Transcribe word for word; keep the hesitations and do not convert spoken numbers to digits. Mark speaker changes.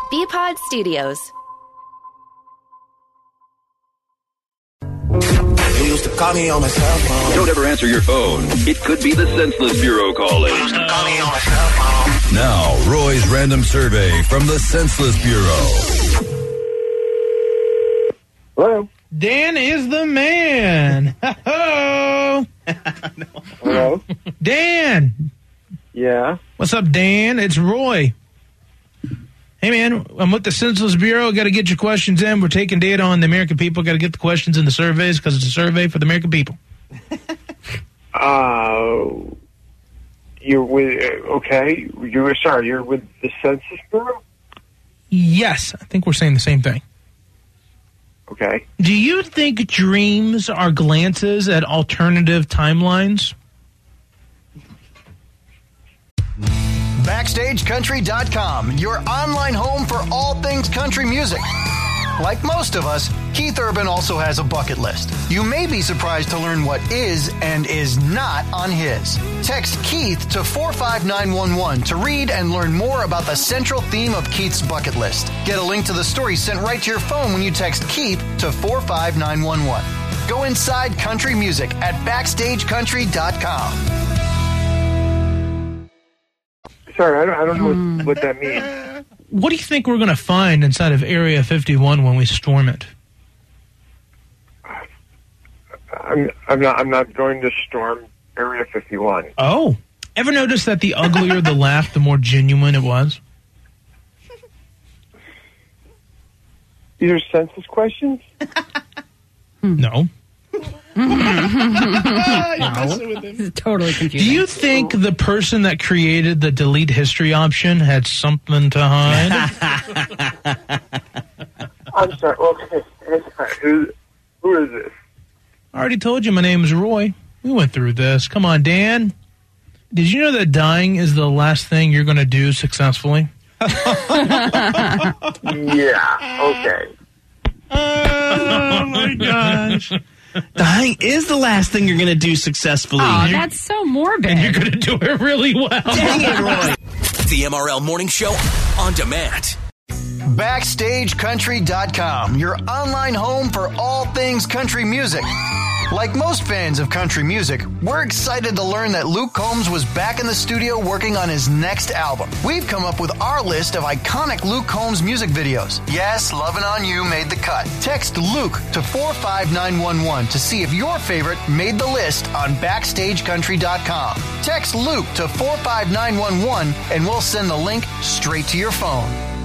Speaker 1: B-Pod Studios.
Speaker 2: You used to call me on my cell phone.
Speaker 3: Don't ever answer your phone. It could be the Senseless Bureau calling.
Speaker 2: You used to call me on my cell phone.
Speaker 3: Now, Roy's random survey from the Senseless Bureau.
Speaker 4: Hello?
Speaker 5: Dan is the man. Hello.
Speaker 4: Hello?
Speaker 5: Dan.
Speaker 4: Yeah?
Speaker 5: What's up, Dan? It's Roy. Hey, man, I'm with the Senseless Bureau. Got to get your questions in. We're taking data on the American people. Got to get the questions in the surveys because it's a survey for the American people.
Speaker 4: Uh, you're with, okay, you're, sorry, you're with the Census Bureau?
Speaker 5: Yes, I think we're saying the same thing.
Speaker 4: Okay.
Speaker 5: Do you think dreams are glances at alternative timelines?
Speaker 6: Backstage Country dot com, your online home for all things country music. Like most of us, Keith Urban also has a bucket list. You may be surprised to learn what is and is not on his. Text Keith to four five nine one one to read and learn more about the central theme of Keith's bucket list. Get a link to the story sent right to your phone when you text Keith to four five nine one one. Go inside country music at Backstage Country dot com.
Speaker 4: Sorry, I don't, I don't know what, what that means.
Speaker 5: What do you think we're going to find inside of Area fifty-one when we storm it?
Speaker 4: I'm, I'm not. I'm not going to storm Area fifty-one.
Speaker 5: Oh, ever notice that the uglier the laugh, the more genuine it was?
Speaker 4: These are census questions?
Speaker 5: No.
Speaker 7: This is totally confusing.
Speaker 5: Do you think the person that created the delete history option had something to hide?
Speaker 4: I'm sorry. Okay. Who, who is this?
Speaker 5: I already told you my name is Roy. We went through this. Come on, Dan. Did you know that dying is the last thing you're going to do successfully?
Speaker 4: Yeah. Okay.
Speaker 5: Oh, my gosh.
Speaker 8: Dying is the last thing you're going to do successfully.
Speaker 7: Oh, that's so morbid.
Speaker 5: And you're going to do it really well.
Speaker 8: Dang it, Roy.
Speaker 9: The M R L Morning Show on demand.
Speaker 6: Backstage Country dot com, your online home for all things country music. Like most fans of country music, we're excited to learn that Luke Combs was back in the studio working on his next album. We've come up with our list of iconic Luke Combs music videos. Yes, Lovin' On You made the cut. Text Luke to four five nine one one to see if your favorite made the list on Backstage Country dot com. Text Luke to four five nine one one and we'll send the link straight to your phone.